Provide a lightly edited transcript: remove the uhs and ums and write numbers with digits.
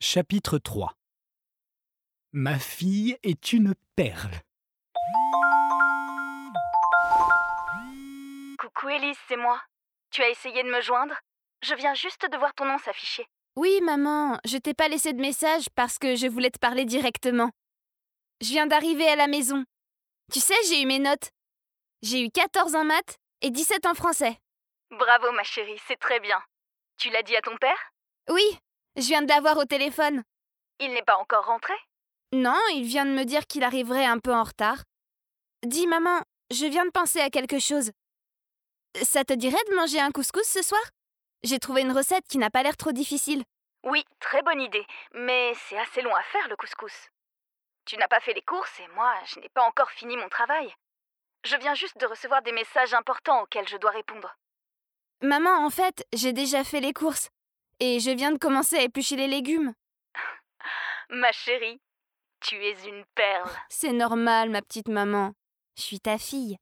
Chapitre 3. Ma fille est une perle. Coucou Élise, c'est moi. Tu as essayé de me joindre? Je viens juste de voir ton nom s'afficher. Oui, maman, je t'ai pas laissé de message parce que je voulais te parler directement. Je viens d'arriver à la maison. Tu sais, j'ai eu mes notes. J'ai eu 14 en maths et 17 en français. Bravo ma chérie, c'est très bien. Tu l'as dit à ton père? Oui, je viens de l'avoir au téléphone. Il n'est pas encore rentré? Non, il vient de me dire qu'il arriverait un peu en retard. Dis, maman, je viens de penser à quelque chose. Ça te dirait de manger un couscous ce soir? J'ai trouvé une recette qui n'a pas l'air trop difficile. Oui, très bonne idée, mais c'est assez long à faire le couscous. Tu n'as pas fait les courses et moi, je n'ai pas encore fini mon travail. Je viens juste de recevoir des messages importants auxquels je dois répondre. Maman, en fait, j'ai déjà fait les courses. Et je viens de commencer à éplucher les légumes. Ma chérie, tu es une perle. C'est normal, ma petite maman. Je suis ta fille.